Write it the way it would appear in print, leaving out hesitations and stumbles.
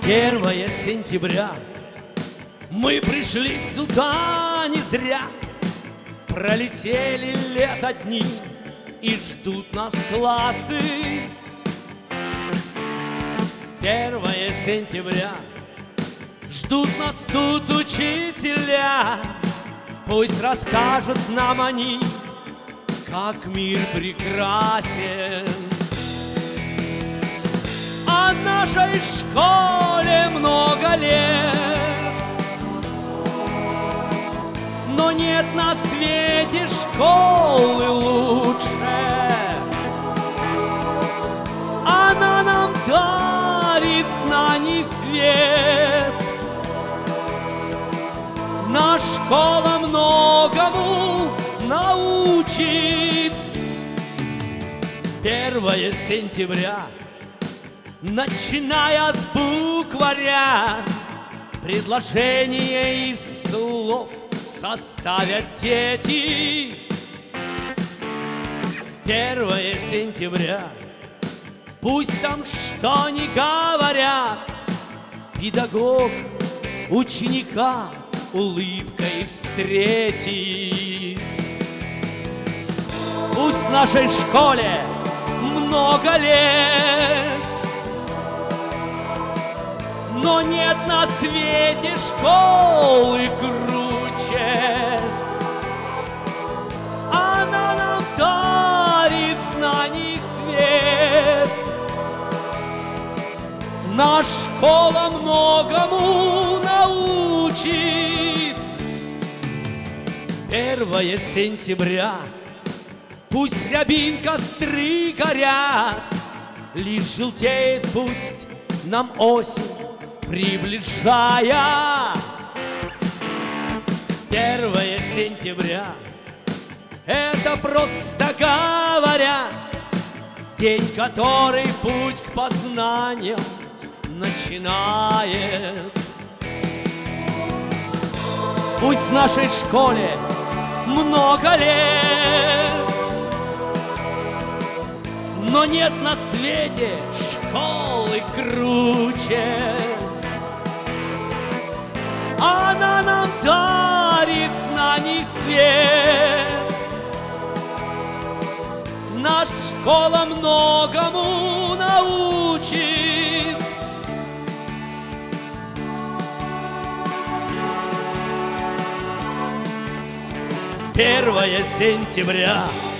1 сентября мы пришли сюда не зря. Пролетели лето дни и ждут нас классы. 1 сентября ждут нас тут учителя. Пусть расскажут нам они, как мир прекрасен. О нашей школе много лет, но нет на свете школы лучше. Она нам дарит знаний свет. Наша школа многому научит. 1 сентября, начиная с букваря, предложения из слов составят дети. 1 сентября, пусть там что ни говорят, педагог ученика улыбкой встретит. Пусть в нашей школе много лет, но нет на свете школы круче. Она нам дарит знаний свет. Наша школа многому научит. 1 сентября, пусть рябин костры горят, лишь желтеет пусть нам осень приближая. 1 сентября, это просто говоря, день, который путь к познаниям начинает. Пусть в нашей школе много лет, но нет на свете школы круче. Она нам дарит знаний свет. Наша школа многому научит. 1 сентября.